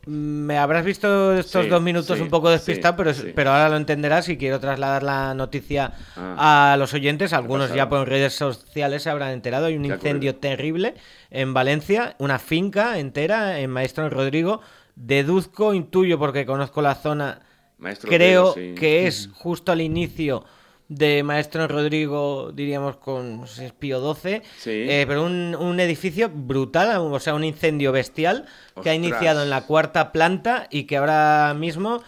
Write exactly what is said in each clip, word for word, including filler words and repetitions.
Me habrás visto estos sí, dos minutos sí, un poco despistado, sí, pero, sí. pero ahora lo entenderás y quiero trasladar la noticia ah, a los oyentes. Algunos ya por redes sociales se habrán enterado. Hay un incendio terrible en Valencia, una finca entera en Maestro Rodrigo. Deduzco, intuyo porque conozco la zona, Maestro creo Rodrigo, sí. que es justo al inicio de Maestro Rodrigo, diríamos con Pío doce, Sí. eh, pero un, un edificio brutal, o sea, un incendio bestial que Ostras. ha iniciado en la cuarta planta y que ahora mismo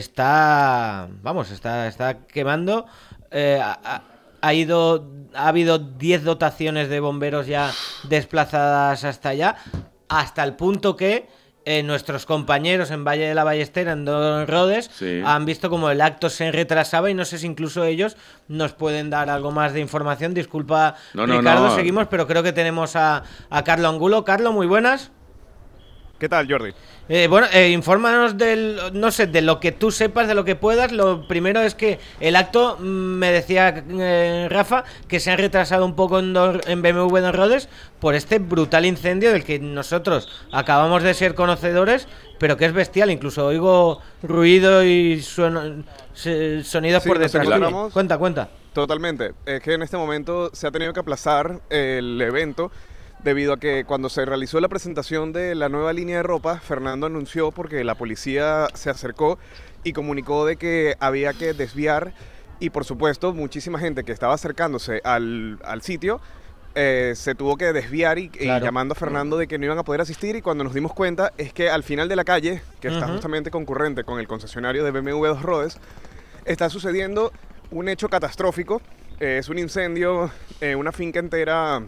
está, vamos, está, está quemando. Eh, ha, ha ido, ha habido diez dotaciones de bomberos ya desplazadas hasta allá, hasta el punto que Eh, nuestros compañeros en Valle de la Ballestera, en Don Rodes, sí. han visto como el acto se retrasaba y no sé si incluso ellos nos pueden dar algo más de información. Disculpa, no, no, Ricardo, no. seguimos, pero creo que tenemos a, a Carlo Angulo. Carlo, muy buenas. ¿Qué tal, Jordi? Eh, bueno, eh, infórmanos del, no sé, de lo que tú sepas, de lo que puedas. Lo primero es que el acto, me decía eh, Rafa, que se ha retrasado un poco en, do, en B M W Don Rodes por este brutal incendio del que nosotros acabamos de ser conocedores, pero que es bestial. Incluso oigo ruido y sueno, sonidos sí, por detrás. Claro. Cuenta, cuenta. Totalmente. Es que en este momento se ha tenido que aplazar el evento debido a que cuando se realizó la presentación de la nueva línea de ropa, Fernando anunció porque la policía se acercó y comunicó de que había que desviar y por supuesto muchísima gente que estaba acercándose al, al sitio eh, se tuvo que desviar y, claro. y llamando a Fernando de que no iban a poder asistir y cuando nos dimos cuenta es que al final de la calle, que uh-huh. está justamente concurrente con el concesionario de B M W Dos Rodes, está sucediendo un hecho catastrófico, eh, es un incendio en eh, una finca entera.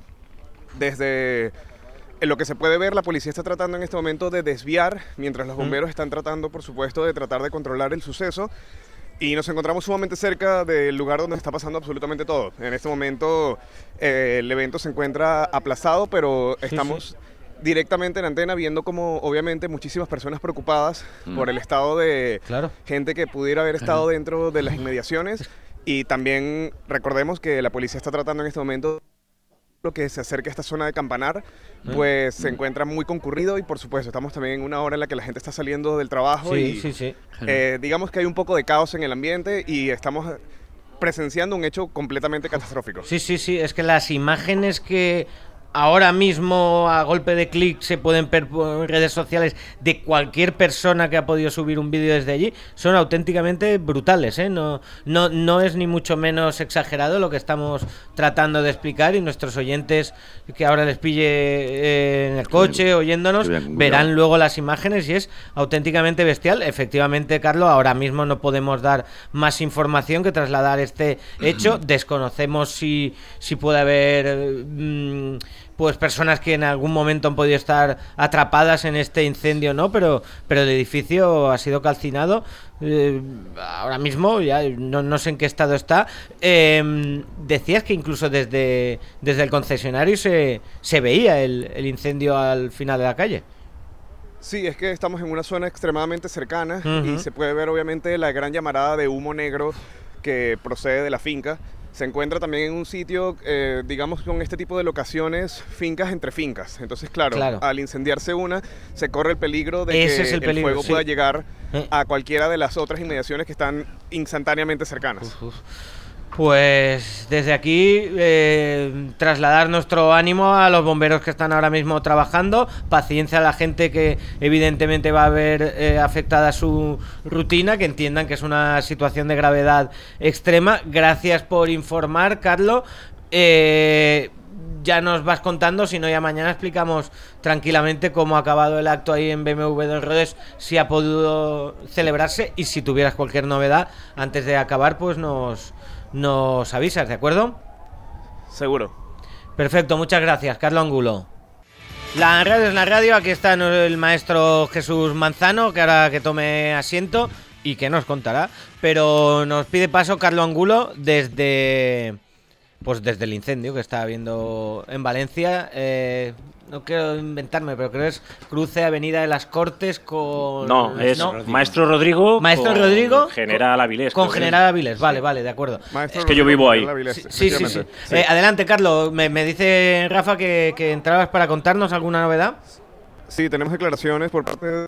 Desde lo que se puede ver, la policía está tratando en este momento de desviar, mientras los bomberos mm. están tratando, por supuesto, de tratar de controlar el suceso. Y nos encontramos sumamente cerca del lugar donde está pasando absolutamente todo. En este momento eh, el evento se encuentra aplazado, pero sí, estamos sí. directamente en antena viendo como, obviamente, muchísimas personas preocupadas mm. por el estado de claro. gente que pudiera haber estado claro. dentro de las inmediaciones. Y también recordemos que la policía está tratando en este momento lo que se acerca a esta zona de Campanar, pues mm. se encuentra muy concurrido y por supuesto estamos también en una hora en la que la gente está saliendo del trabajo sí, y sí, sí. Eh, digamos que hay un poco de caos en el ambiente y estamos presenciando un hecho completamente catastrófico. Sí, sí, sí, es que las imágenes que ahora mismo a golpe de clic se pueden ver en redes sociales de cualquier persona que ha podido subir un vídeo desde allí son auténticamente brutales, ¿eh? No, no, no es ni mucho menos exagerado lo que estamos tratando de explicar y nuestros oyentes que ahora les pille eh, en el coche oyéndonos verán luego las imágenes y es auténticamente bestial. Efectivamente, Carlos, ahora mismo no podemos dar más información que trasladar este hecho. Desconocemos si, si puede haber mmm, pues personas que en algún momento han podido estar atrapadas en este incendio, ¿no? Pero, pero el edificio ha sido calcinado. Eh, ahora mismo ya no, no sé en qué estado está. Eh, decías que incluso desde, desde el concesionario se, se veía el, el incendio al final de la calle. Sí, es que estamos en una zona extremadamente cercana uh-huh. y se puede ver obviamente la gran llamarada de humo negro que procede de la finca. Se encuentra también en un sitio, eh, digamos, con este tipo de locaciones, fincas entre fincas. Entonces, claro, claro, al incendiarse una, se corre el peligro de Ese que es el, el peligro, fuego sí. pueda llegar a cualquiera de las otras inmediaciones que están instantáneamente cercanas. Uf, uf. Pues desde aquí eh, trasladar nuestro ánimo a los bomberos que están ahora mismo trabajando, paciencia a la gente que evidentemente va a ver eh, afectada su rutina, que entiendan que es una situación de gravedad extrema. Gracias por informar, Carlos. Eh, ya nos vas contando, si no ya mañana explicamos tranquilamente cómo ha acabado el acto ahí en B M W Dos Rodes, si ha podido celebrarse y si tuvieras cualquier novedad antes de acabar, pues nos... nos avisas, ¿de acuerdo? Seguro. Perfecto, muchas gracias, Carlos Angulo. La radio es la radio, aquí está el maestro Jesús Manzano, que ahora que tome asiento y que nos contará, pero nos pide paso Carlos Angulo desde pues desde el incendio que está habiendo en Valencia. Eh, no quiero inventarme, pero creo que es cruce Avenida de las Cortes con... No, es ¿no? Maestro Rodrigo Maestro con Rodrigo General Avilés. Con General Avilés, vale, sí. vale, de acuerdo. Maestro es que yo vivo ahí. Sí, sí, sí, sí. sí. Eh, adelante, Carlos. Me, me dice Rafa que, que entrabas para contarnos alguna novedad. Sí, tenemos declaraciones por parte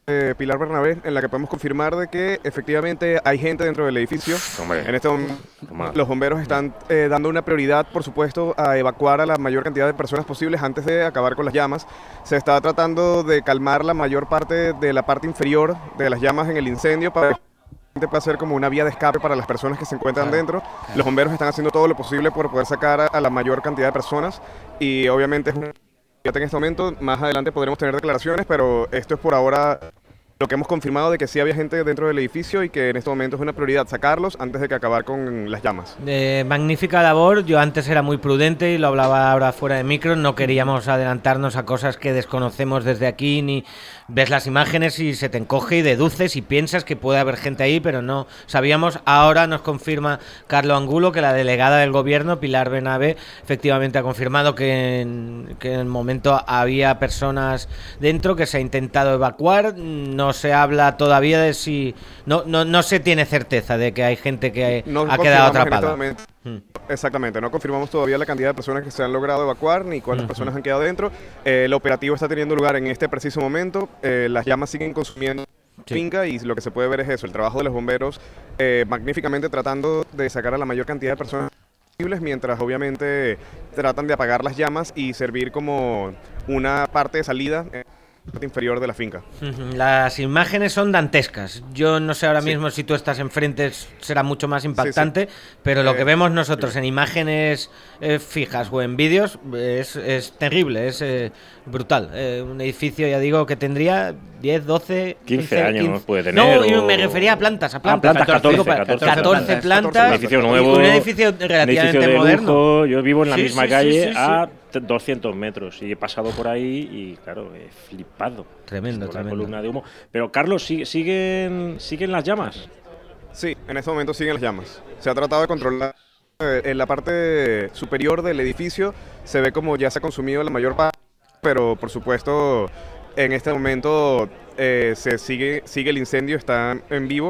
eh, Pilar Bernabé, en la que podemos confirmar de que efectivamente hay gente dentro del edificio. Hombre, en este momento toma. los bomberos están eh, dando una prioridad, por supuesto, a evacuar a la mayor cantidad de personas posibles antes de acabar con las llamas. Se está tratando de calmar la mayor parte de la parte inferior de las llamas en el incendio para que pueda ser como una vía de escape para las personas que se encuentran Claro, dentro. claro. Los bomberos están haciendo todo lo posible por poder sacar a, a la mayor cantidad de personas y obviamente es un en este momento, más adelante podremos tener declaraciones, pero esto es por ahora lo que hemos confirmado de que sí había gente dentro del edificio y que en este momento es una prioridad sacarlos antes de que acabar con las llamas. Eh, magnífica labor. Yo antes era muy prudente y lo hablaba ahora fuera de micro. No queríamos adelantarnos a cosas que desconocemos desde aquí, ni ves las imágenes y se te encoge y deduces y piensas que puede haber gente ahí, pero no sabíamos. Ahora nos confirma Carlos Angulo que la delegada del gobierno, Pilar Bernabé, efectivamente ha confirmado que en, que en el momento había personas dentro, que se ha intentado evacuar. No se habla todavía de si... No, no, no se tiene certeza de que hay gente que No ha quedado confirmamos en este atrapada. momento. Mm. Exactamente, no confirmamos todavía la cantidad de personas que se han logrado evacuar ni cuántas Ujú. personas han quedado dentro. Eh, el operativo está teniendo lugar en este preciso momento. Eh, las llamas siguen consumiendo Sí. finca y lo que se puede ver es eso, el trabajo de los bomberos eh, magníficamente tratando de sacar a la mayor cantidad de personas posibles mientras obviamente tratan de apagar las llamas y servir como una parte de salida en la parte inferior de la finca. Ujú. Las imágenes son dantescas. Yo no sé ahora Sí. mismo si tú estás enfrente es- será mucho más impactante, pero lo Eh, que vemos nosotros en imágenes eh, fijas o en vídeos es, es terrible, es eh, brutal. Eh, un edificio, ya digo, que tendría diez, doce, quince años puede tener, No, yo o- me refería a plantas, a Ah, plantas. plantas, Digo, catorce, para- catorce catorce plantas. plantas. Un edificio y nuevo, un edificio un relativamente edificio de moderno. lujo. Yo vivo en la Sí, misma sí, calle sí, sí, sí. a doscientos metros y he pasado por ahí y claro, he flipado. Tremendo, Con la tremendo. columna de humo. Pero Carlos, ¿sig- ¿siguen, siguen las llamas? Sí, en este momento siguen las llamas. Se ha tratado de controlar. eh, en la parte superior del edificio se ve como ya se ha consumido la mayor parte, pero por supuesto en este momento eh, se sigue, sigue el incendio, está en vivo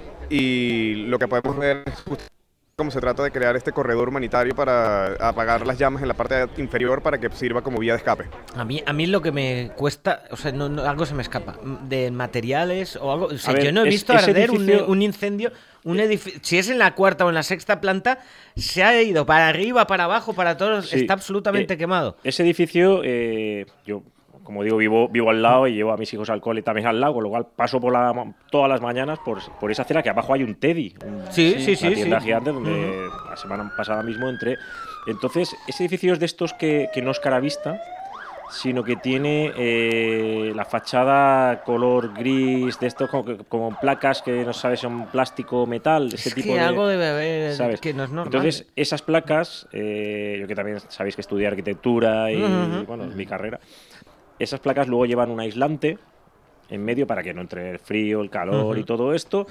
y lo que podemos ver es justo cómo se trata de crear este corredor humanitario para apagar las llamas en la parte inferior para que sirva como vía de escape. A mí, a mí lo que me cuesta, o sea, no, no, algo se me escapa, de materiales o algo. O sea, A ver, yo no he es- visto ese arder un, edificio- un incendio, un edificio. Si es en la cuarta o en la sexta planta, se ha ido para arriba, para abajo, para todos, Sí, está absolutamente eh, quemado. Ese edificio, eh, yo, como digo, vivo, vivo al lado y llevo a mis hijos al cole también al lado, con lo cual paso por la, todas las mañanas por, por esa acera que abajo hay un Teddy. Un, Sí, sí, una sí, tienda sí. gigante donde la semana pasada mismo entré. Entonces, ese edificio es de estos que, que no es cara vista, sino que tiene eh, la fachada color gris, de estos como, como placas que no sabes si son plástico o metal, ese Es tipo que de... algo debe haber ¿sabes? que no es normal. Entonces, esas placas, eh, yo que también sabéis que estudié arquitectura y, Ujú. bueno, es mi carrera, esas placas luego llevan un aislante en medio para que no entre el frío, el calor Ujú. y todo esto,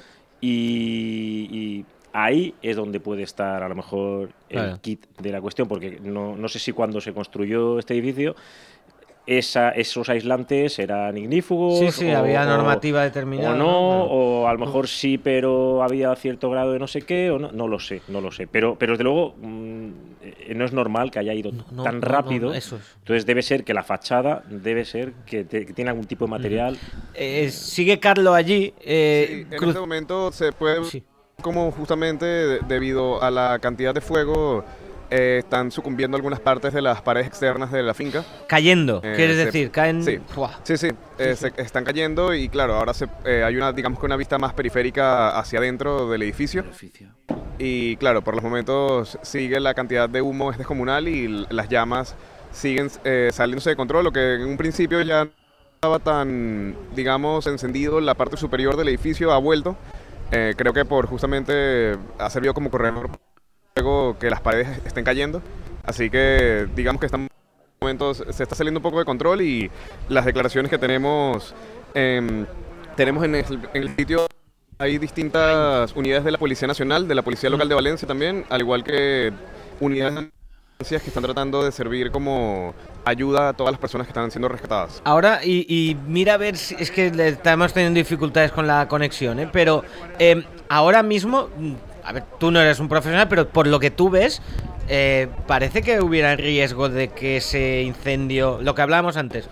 y, y ahí es donde puede estar a lo mejor el Claro. kit de la cuestión, porque no, no sé si cuando se construyó este edificio esa, esos aislantes eran ignífugos. Sí, sí, o- había o- normativa determinada, O no, ¿no? o a lo mejor sí, pero había cierto grado de no sé qué, o no, no lo sé, no lo sé. Pero, pero desde luego mm, eh, no es normal que haya ido No, no, tan no, rápido. no, eso es. Entonces debe ser que la fachada debe ser que, te- que tiene algún tipo de material. Eh, sigue Carlos allí. eh, Sí, en cruz- este momento se puede Sí. como justamente de- debido a la cantidad de fuego eh, están sucumbiendo algunas partes de las paredes externas de la finca. Cayendo, Eh, quieres se- decir, caen. sí. Buah. Sí, sí, eh, se están cayendo y claro, ahora se, eh, hay una, digamos que una vista más periférica hacia adentro del edificio. Y claro, por los momentos sigue la cantidad de humo es descomunal y l- las llamas siguen eh, saliéndose de control, lo que en un principio ya no estaba tan, digamos, encendido, la parte superior del edificio ha vuelto. Eh, creo que por justamente ha servido como corredor luego que las paredes estén cayendo. Así que digamos que están momentos se está saliendo un poco de control y las declaraciones que tenemos em, tenemos en el, en el sitio hay distintas unidades de la Policía Nacional, de la Policía Local de Valencia también, al igual que unidades que están tratando de servir como ayuda a todas las personas que están siendo rescatadas. Ahora, y, y mira a ver si es que le- estamos teniendo dificultades con la conexión, ¿eh? Pero eh, ahora mismo, mm, a ver, tú no eres un profesional, pero por lo que tú ves, eh, parece que hubiera riesgo de que ese incendio, lo que hablábamos antes,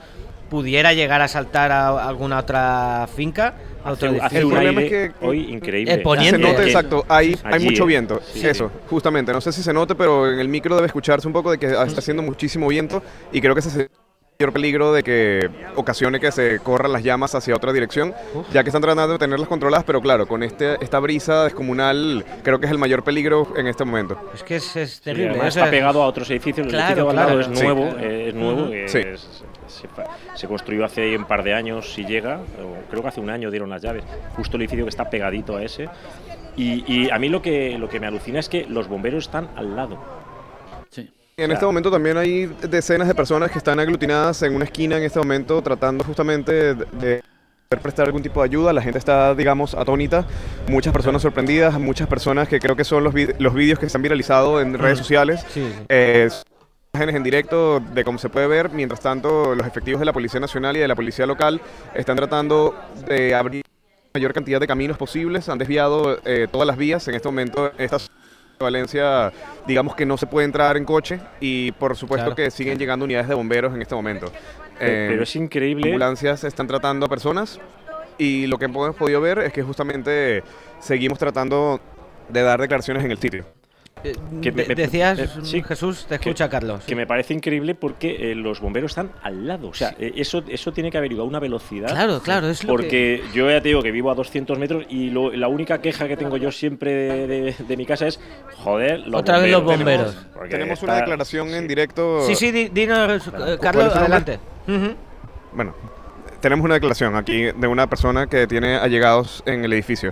pudiera llegar a saltar a alguna otra finca. Hace, otro hace El un problema aire es que- hoy increíble. El poniente. Se nota, que- exacto, hay, hay allí, mucho ¿eh? viento. Sí, Eso, sí. justamente. No sé si se note, pero en el micro debe escucharse un poco de que está haciendo muchísimo viento y creo que ese es el mayor peligro de que ocasione que se corran las llamas hacia otra dirección, ya que están tratando de tenerlas controladas, pero claro, con este, esta brisa descomunal creo que es el mayor peligro en este momento. Es que es, es Sí, terrible. además o sea, está pegado a otros edificios. El Claro, edificio al claro. lado es Sí. nuevo, eh, es nuevo. Ujú. eh, Sí. es- se, se construyó hace un par de años, si llega, o creo que hace un año dieron las llaves. Justo el edificio que está pegadito a ese. Y, y a mí lo que, lo que me alucina es que los bomberos están al lado. Sí. En Claro. este momento también hay decenas de personas que están aglutinadas en una esquina en este momento tratando justamente de, de poder prestar algún tipo de ayuda. La gente está, digamos, atónita. Muchas personas sorprendidas, muchas personas que creo que son los, vid- los vídeos que se han viralizado en redes sociales. sí, sí. Eh, imágenes en directo de cómo se puede ver. Mientras tanto, los efectivos de la Policía Nacional y de la Policía Local están tratando de abrir la mayor cantidad de caminos posibles. Han desviado eh, todas las vías. En este momento, esta Valencia, digamos que no se puede entrar en coche y por supuesto Claro. que siguen llegando unidades de bomberos en este momento. Pero, Eh, pero es increíble. ambulancias están tratando a personas y lo que hemos podido ver es que justamente seguimos tratando de dar declaraciones en el sitio. Eh, que me- de- me- decías, eh, sí, Jesús, te que- escucha Carlos. Que me parece increíble porque eh, los bomberos están al lado. O sea, eh, eso, eso tiene que haber ido a una velocidad. Claro, claro, es lo Porque yo ya te digo que vivo a doscientos metros y lo- la única queja que tengo yo siempre de, de- de mi casa es, joder, los Otra vez los bomberos. bomberos. Porque Tenemos una está- declaración en sí. directo. Sí, sí, di- dinos, eh, ¿cuál Carlos, es tu nombre? adelante. Ujú. Bueno, tenemos una declaración aquí de una persona que tiene allegados en el edificio.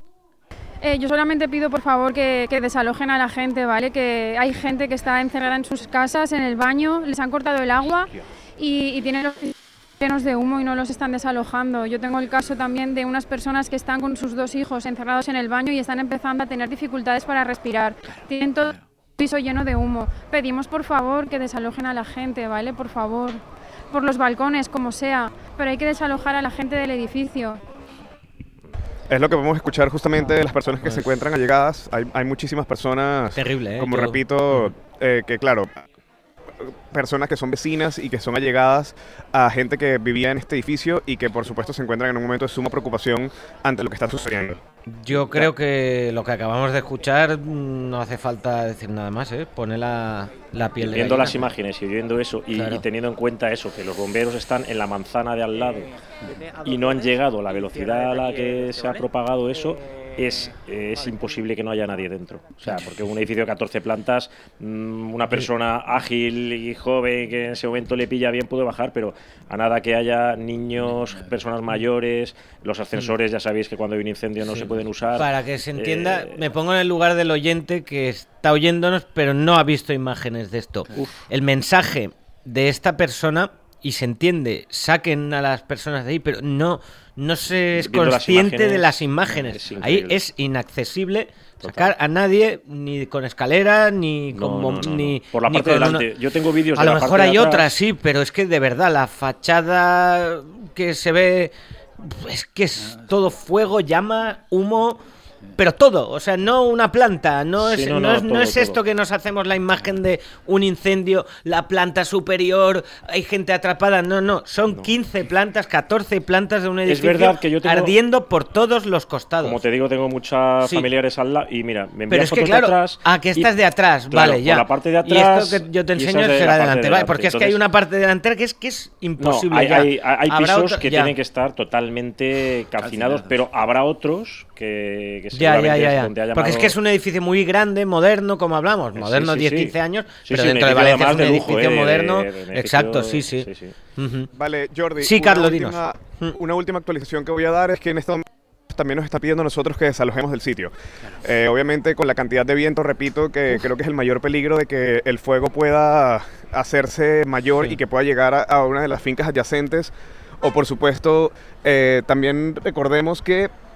Eh, yo solamente pido por favor que, que desalojen a la gente, ¿vale? Que hay gente que está encerrada en sus casas, en el baño, les han cortado el agua y, y tienen los llenos de humo y no los están desalojando. Yo tengo el caso también de unas personas que están con sus dos hijos encerrados en el baño y están empezando a tener dificultades para respirar. Tienen todo el piso lleno de humo. Pedimos por favor que desalojen a la gente, ¿vale? Por favor. Por los balcones, como sea. Pero hay que desalojar a la gente del edificio. Es lo que podemos escuchar justamente de las personas que Pues- se encuentran allegadas. Hay, hay muchísimas personas, Terrible, ¿eh? como Yo- repito, eh, que claro, personas que son vecinas y que son allegadas a gente que vivía en este edificio y que por supuesto se encuentran en un momento de suma preocupación ante lo que está sucediendo. Yo creo que lo que acabamos de escuchar mm, no hace falta decir nada más, ¿eh? Pone la, la piel de Viendo gallina. las imágenes y oyendo eso y, Claro. y teniendo en cuenta eso, que los bomberos están en la manzana de al lado y no han llegado a la velocidad a la que se ha propagado eso, es, es imposible que no haya nadie dentro. O sea, porque un edificio de catorce plantas, mm, una persona ágil y joven que en ese momento le pilla bien puede bajar, pero a nada que haya niños, personas mayores, los ascensores ya sabéis que cuando hay un incendio no Sí. se pueden usar. Para que se entienda, Eh, me pongo en el lugar del oyente que está oyéndonos, pero no ha visto imágenes de esto. El mensaje de esta persona, y se entiende, saquen a las personas de ahí, pero no, no se es Viendo las consciente de imágenes, las imágenes. es Ahí increíble. es inaccesible Total. sacar a nadie, ni con escalera, ni No, con... no, bom- no, no. ni Por la ni parte de con una- delante. Yo tengo vídeos A de lo la mejor parte de hay atrás. otras, sí, pero es que de verdad la fachada que se ve es que es todo fuego, llama, humo, pero todo, o sea, no una planta, no Sí, es, no, no no, es, no todo, es esto todo. que nos hacemos la imagen de un incendio, la planta superior, hay gente atrapada, no, no, son No. quince plantas, catorce plantas de un edificio verdad que yo tengo- ardiendo por todos los costados. Como te digo, tengo muchas Sí. familiares al lado y mira, me envían Pero es que fotos claro, de atrás. ah, que estás y- de atrás, claro, vale, ya. por la parte de y atrás. esto que yo te y esa enseño es de será la parte delante, de vale, delante. porque es que hay Entonces, una parte delantera que es que es No, imposible hay, ya. hay, hay Habrá pisos otro- que ya. tienen que estar totalmente calcinados, Calcinados. pero habrá otros que, que Ya, seguramente ya, ya, es ya. donde ha Porque es llamado- que es un edificio muy grande, moderno, como hablamos. Sí, Moderno sí, diez, sí. quince años, Sí, pero sí, un dentro de edificio Valencia es además un de lujo, edificio eh, de- moderno. de- de un edificio- Exacto, sí, sí. sí, sí. Ujú. Vale, Jordi, Sí, una, Carlos, última, dinos. una última actualización que voy a dar es que en este momento también nos está pidiendo a nosotros que desalojemos del sitio. Eh, obviamente con la cantidad de viento, repito, que creo que es el mayor peligro de que el fuego pueda hacerse mayor Sí. y que pueda llegar a, a una de las fincas adyacentes. O por supuesto, eh, también recordemos que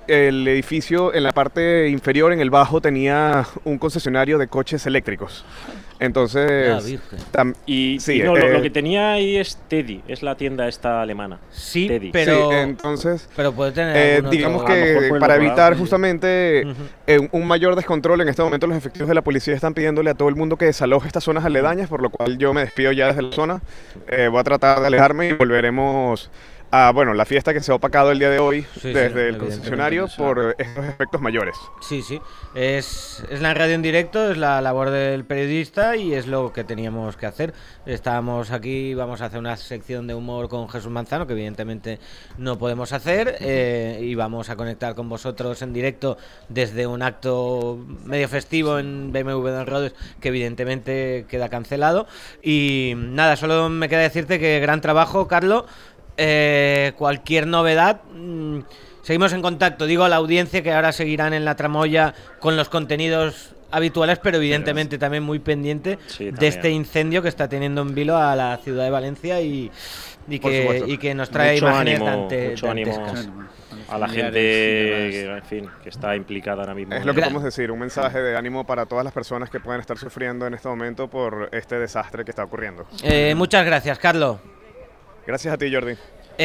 el edificio en la parte inferior, en el bajo, tenía un concesionario de coches eléctricos. Entonces, tam, y, sí, y no, eh, lo, lo que tenía ahí es Teddy, es la tienda esta alemana. Sí, Teddy. pero, sí, entonces, pero puede tener eh, algún digamos otro... que para evitar justamente Uh-huh. eh, un mayor descontrol, en este momento los efectivos de la policía están pidiéndole a todo el mundo que desaloje estas zonas aledañas, por lo cual yo me despido ya desde la zona. Eh, voy a tratar de alejarme y volveremos a, bueno, la fiesta que se ha opacado el día de hoy Sí, desde sí, el concesionario por estos aspectos mayores. Sí, sí. Es, es la radio en directo, es la labor del periodista y es lo que teníamos que hacer. Estábamos aquí, vamos a hacer una sección de humor con Jesús Manzano, que evidentemente no podemos hacer, eh, y vamos a conectar con vosotros en directo desde un acto medio festivo en B M W de Rodes, que evidentemente queda cancelado. Y nada, solo me queda decirte que gran trabajo, Carlos. Eh, cualquier novedad, mmm, seguimos en contacto. Digo a la audiencia que ahora seguirán en la tramoya con los contenidos habituales, pero evidentemente también muy pendiente sí, de este incendio que está teniendo en vilo a la ciudad de Valencia y, y, que, y que nos trae mucho imágenes ánimo, dante, mucho ánimo a la gente que, en fin, que está implicada ahora mismo. Es lo que podemos decir, un mensaje de ánimo para todas las personas que pueden estar sufriendo en este momento por este desastre que está ocurriendo. Eh, muchas gracias, Carlos. Gracias a ti, Jordi.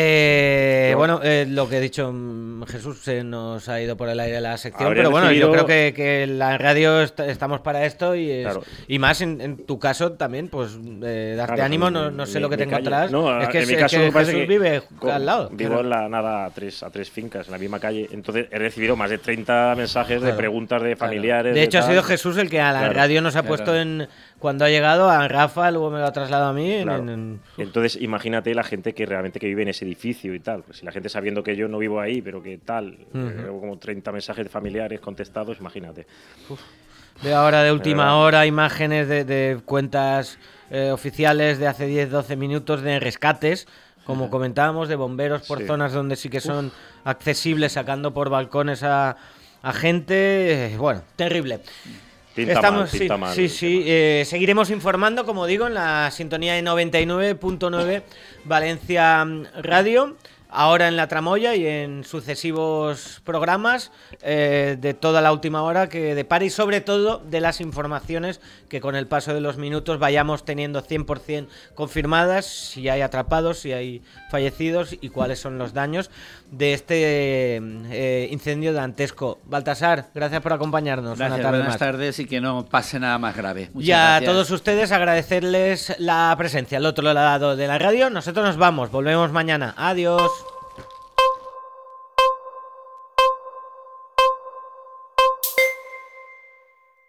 Eh, bueno, eh, lo que he dicho, Jesús, se nos ha ido por el aire la sección, Habría pero bueno, recibido... yo creo que, que la radio est estamos para esto y, es, claro. y más en, en tu caso también, pues eh, darte claro, ánimo, en, no, no sé en lo que mi te calle. encontrarás. No, es que, en mi es caso que parece Jesús que vive con, al lado. Vivo claro. en la nada a tres, a tres fincas, en la misma calle. Entonces he recibido más de treinta mensajes claro. de preguntas de familiares. Claro. De hecho, de ha sido Jesús el que a la claro. radio nos ha Claro. puesto en... Cuando ha llegado a Rafa, luego me lo ha trasladado a mí. Claro. En, en... Entonces, imagínate la gente que realmente que vive en ese edificio y tal. Pues si la gente sabiendo que yo no vivo ahí, pero que tal, Uh-huh. eh, como treinta mensajes de familiares contestados, imagínate. Uf. Veo ahora de última verdad. hora imágenes de, de cuentas eh, oficiales de hace diez doce minutos de rescates, como uh-huh. comentábamos, de bomberos por sí. zonas donde sí que son Uf. accesibles, sacando por balcones a, a gente. Eh, bueno, terrible. Pinta Estamos, mal, pinta sí, mal, sí, sí. Eh, seguiremos informando, como digo, en la sintonía de noventa y nueve punto nueve Valencia Radio. Ahora en la tramoya y en sucesivos programas eh, de toda la última hora que depare y sobre todo de las informaciones que con el paso de los minutos vayamos teniendo cien por ciento confirmadas, si hay atrapados, si hay fallecidos y cuáles son los daños de este eh, incendio dantesco. Baltasar, gracias por acompañarnos. Gracias, una tarde buenas más. tardes y que no pase nada más grave. Muchas y a gracias. todos ustedes agradecerles la presencia al otro lado de la radio. Nosotros nos vamos, volvemos mañana. Adiós.